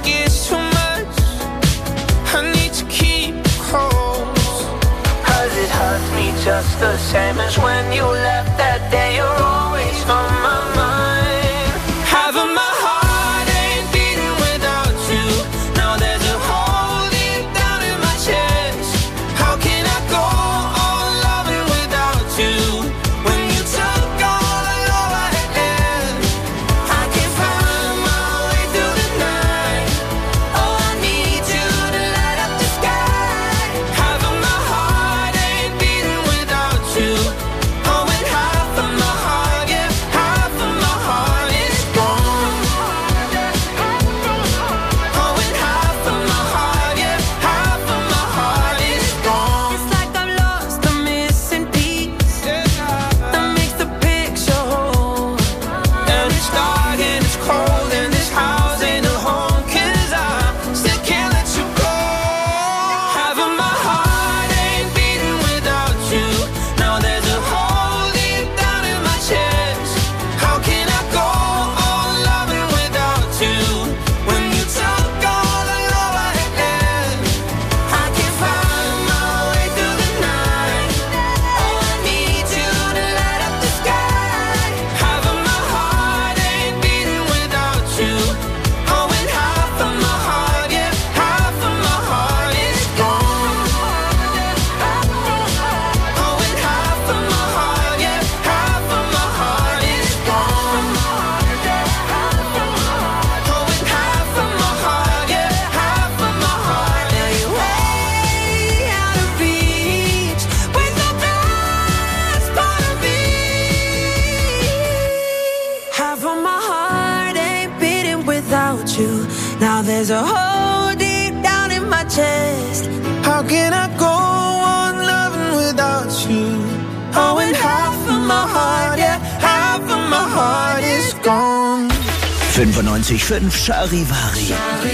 Now there's a hole deep down in my chest. How can I go on loving without you? Oh, and half of my heart, yeah, half of my heart is gone. 95.5 Charivari.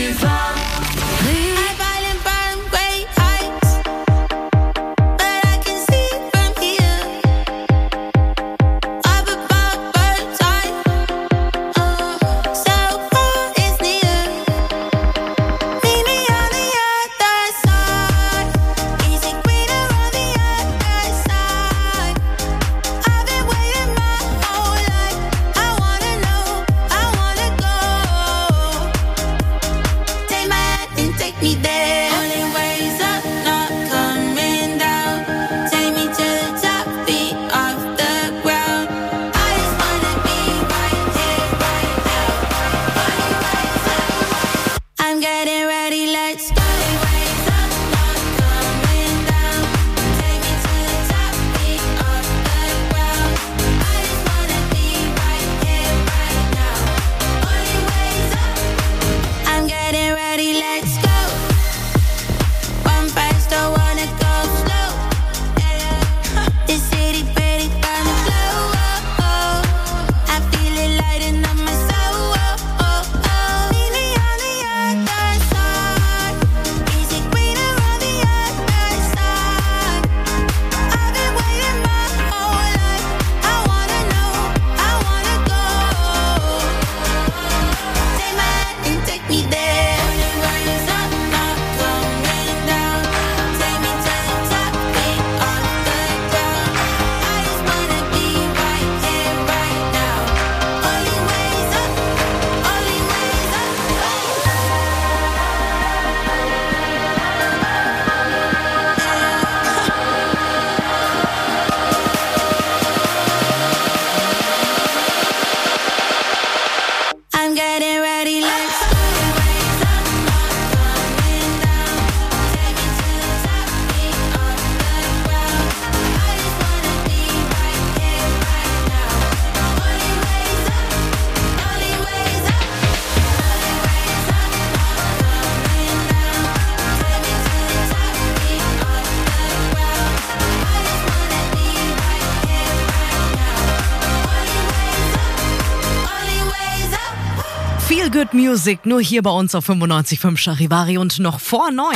Feel Good Music, nur hier bei uns auf 95.5 Charivari und noch vor 9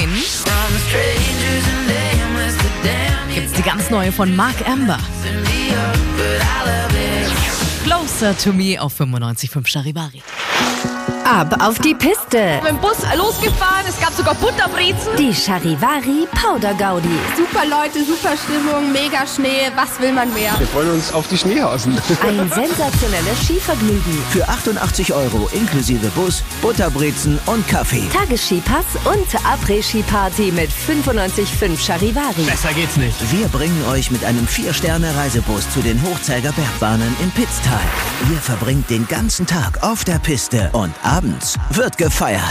gibt's die ganz neue von Mark Amber. Closer to Me auf 95.5 Charivari. Ab auf die Piste. Mit dem Bus losgefahren, es gab sogar Butterbrezen. Die Charivari Powder Gaudi. Super Leute, super Stimmung, mega Schnee, was will man mehr? Wir freuen uns auf die Schneehausen. Ein sensationelles Skivergnügen. Für 88 € inklusive Bus, Butterbrezen und Kaffee. Tagesskipass und Après-Ski-Party mit 95.5 Charivari. Besser geht's nicht. Wir bringen euch mit einem 4-Sterne-Reisebus zu den Hochzeiger Bergbahnen in Pitztal. Ihr verbringt den ganzen Tag auf der Piste und abends wird gefeiert.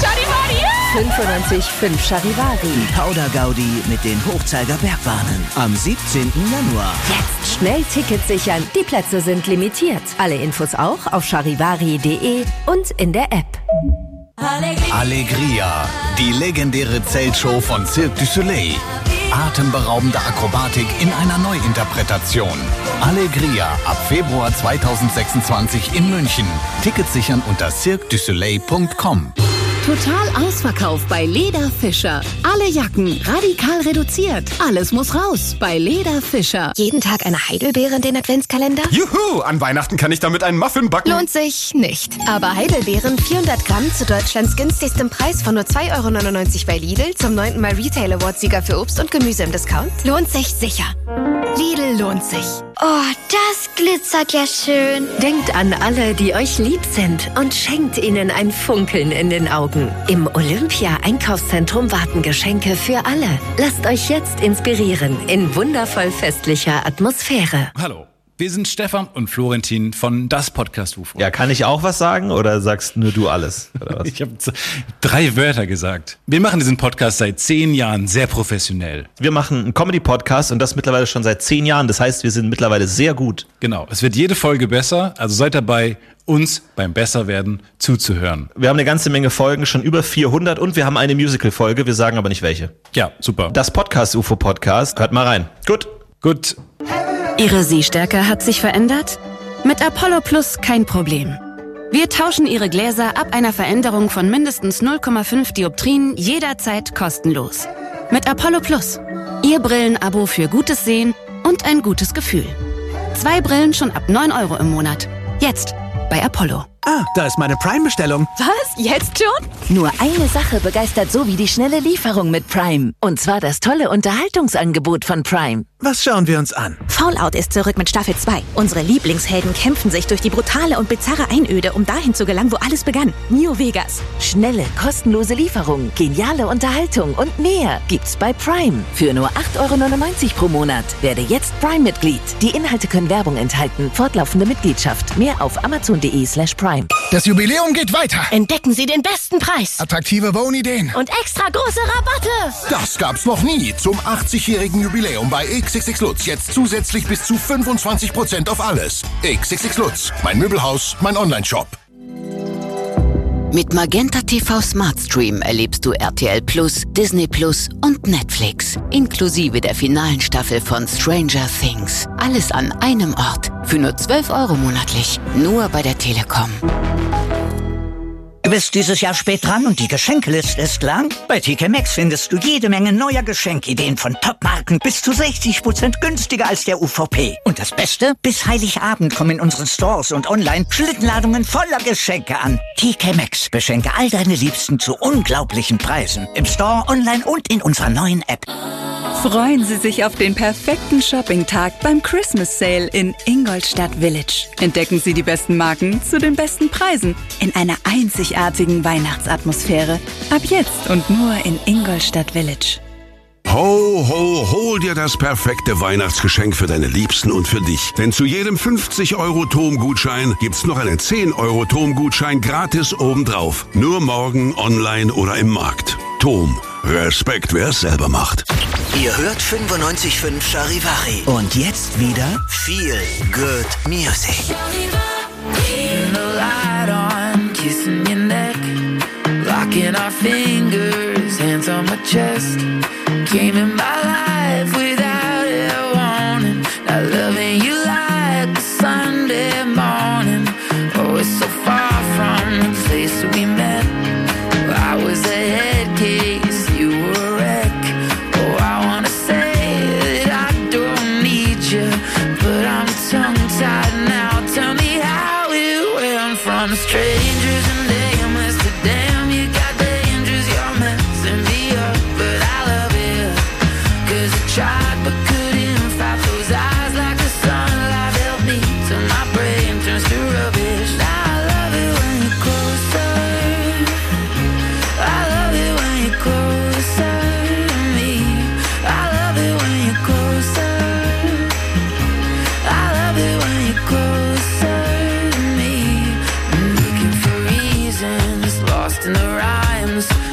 95.5 Charivari. Die Powder Gaudi mit den Hochzeiger Bergbahnen am 17. Januar. Jetzt schnell Tickets sichern. Die Plätze sind limitiert. Alle Infos auch auf charivari.de und in der App. Alegria, die legendäre Zeltshow von Cirque du Soleil. Atemberaubende Akrobatik in einer Neuinterpretation. Alegria ab Februar 2026 in München. Tickets sichern unter cirquedusoleil.com. Total ausverkauft bei Leder Fischer. Alle Jacken radikal reduziert. Alles muss raus bei Leder Fischer. Jeden Tag eine Heidelbeere in den Adventskalender? Juhu, an Weihnachten kann ich damit einen Muffin backen. Lohnt sich nicht. Aber Heidelbeeren 400 Gramm zu Deutschlands günstigstem Preis von nur 2,99 € bei Lidl zum 9. Mal Retail Award-Sieger für Obst und Gemüse im Discount. Lohnt sich sicher. Lidl lohnt sich. Oh, das glitzert ja schön. Denkt an alle, die euch lieb sind und schenkt ihnen ein Funkeln in den Augen. Im Olympia-Einkaufszentrum warten Geschenke für alle. Lasst euch jetzt inspirieren in wundervoll festlicher Atmosphäre. Hallo, Wir sind Stefan und Florentin von Das Podcast UFO. Ja, kann ich auch was sagen oder sagst nur du alles? Oder was? Ich habe 3 Wörter gesagt. Wir machen diesen Podcast seit 10 Jahren sehr professionell. Wir machen einen Comedy-Podcast und das mittlerweile schon seit 10 Jahren. Das heißt, wir sind mittlerweile sehr gut. Genau, es wird jede Folge besser, also seid dabei, uns beim Besserwerden zuzuhören. Wir haben eine ganze Menge Folgen, schon über 400 und wir haben eine Musical-Folge, wir sagen aber nicht welche. Ja, super. Das Podcast UFO Podcast, hört mal rein. Gut. Ihre Sehstärke hat sich verändert? Mit Apollo Plus kein Problem. Wir tauschen Ihre Gläser ab einer Veränderung von mindestens 0,5 Dioptrien jederzeit kostenlos. Mit Apollo Plus. Ihr Brillenabo für gutes Sehen und ein gutes Gefühl. 2 Brillen schon ab 9 € im Monat. Jetzt bei Apollo. Ah, da ist meine Prime-Bestellung. Was? Jetzt schon? Nur eine Sache begeistert so wie die schnelle Lieferung mit Prime. Und zwar das tolle Unterhaltungsangebot von Prime. Was schauen wir uns an? Fallout ist zurück mit Staffel 2. Unsere Lieblingshelden kämpfen sich durch die brutale und bizarre Einöde, um dahin zu gelangen, wo alles begann. New Vegas. Schnelle, kostenlose Lieferung, geniale Unterhaltung und mehr gibt's bei Prime. Für nur 8,99 € pro Monat. Werde jetzt Prime-Mitglied. Die Inhalte können Werbung enthalten. Fortlaufende Mitgliedschaft. Mehr auf amazon.de/Prime. Das Jubiläum geht weiter. Entdecken Sie den besten Preis. Attraktive Wohnideen. Und extra große Rabatte. Das gab's noch nie. Zum 80-jährigen Jubiläum bei XXX Lutz. Jetzt zusätzlich bis zu 25% auf alles. XXX Lutz. Mein Möbelhaus, mein Onlineshop. Mit Magenta TV Smart Stream erlebst du RTL Plus, Disney Plus und Netflix. Inklusive der finalen Staffel von Stranger Things. Alles an einem Ort. Für nur 12 € monatlich. Nur bei der Telekom. Du bist dieses Jahr spät dran und die Geschenkeliste ist lang? Bei TK Maxx findest du jede Menge neuer Geschenkideen von Top-Marken bis zu 60% günstiger als der UVP. Und das Beste? Bis Heiligabend kommen in unseren Stores und online Schlittenladungen voller Geschenke an. TK Maxx, beschenke all deine Liebsten zu unglaublichen Preisen. Im Store, online und in unserer neuen App. Freuen Sie sich auf den perfekten Shopping-Tag beim Christmas Sale in Ingolstadt Village. Entdecken Sie die besten Marken zu den besten Preisen in einer einzigartigen Weihnachtsatmosphäre. Ab jetzt und nur in Ingolstadt Village. Ho, ho, hol dir das perfekte Weihnachtsgeschenk für deine Liebsten und für dich. Denn zu jedem 50 € TOM-Gutschein gibt's noch einen 10 € TOM-Gutschein gratis obendrauf. Nur morgen online oder im Markt. TOM. Respekt, wer es selber macht. Ihr hört 95.5 Charivari. Und jetzt wieder Feel Good Music. Kissing your neck, locking our fingers, hands on my chest. Came in my life without a warning. Now loving you like a Sunday morning. Oh, it's so far from the place we met. I was a head case, you were a wreck. Oh, I wanna say that I don't need you, but I'm tongue-tied now. Tell me how it went from strangers and nameless to damn, you got dangerous, you're messing me up, but I love it, 'cause I tried but couldn't fight those eyes like the sunlight helped me till my brain turns to rubbish. Now I love it when you're closer, I love it when you're closer to me, I love it when you're closer, I love it when you're closer to me. I'm looking for reasons, lost in the rhymes.